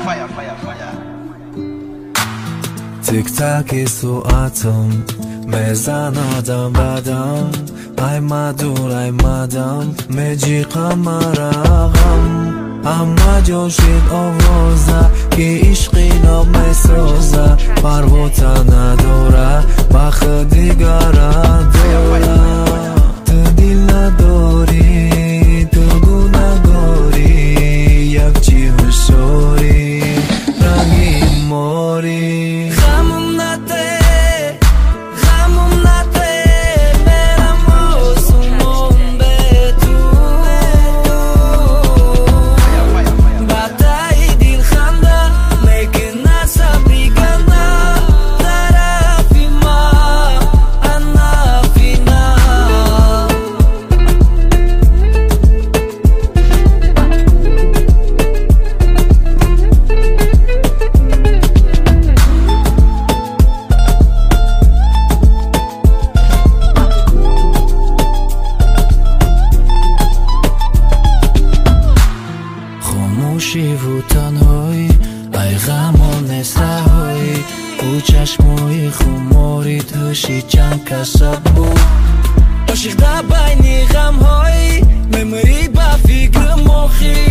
تیک ساعتم میزنادم بدم ای مدور ای مدم میجی قمرم اما جوشید آوازه که عشقی نام میسازه پروتا نداره بخت دیگره داره تو دل نداری تو گو نداری یک چی هشاری رنگی ماری خاموشی و تنهایی ای غمان سهایی او چشمای خماری توشی چند کسب بود عاشق در بین غمهایی میمری با فکر مخی